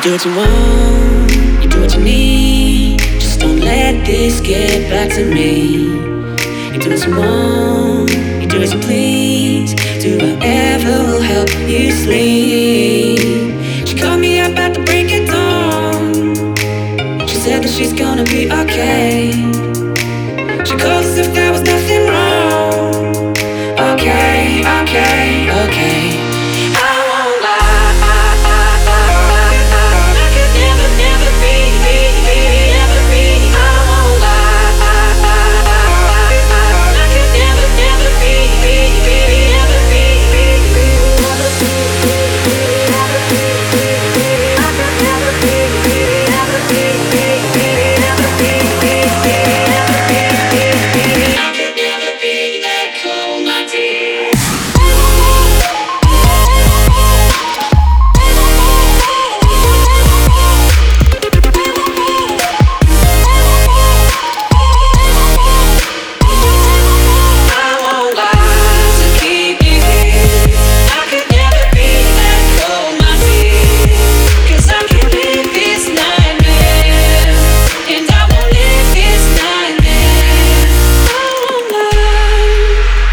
do what you want, you do what you need. Just don't let this get back to me. You do what you want, you do as you please. Do whatever will help you sleep. She called me up at the break of dawn. She said that she's gonna be okay. She called as if there was nothing wrong. Okay, okay, okay.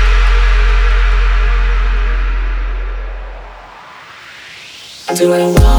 Do what I want.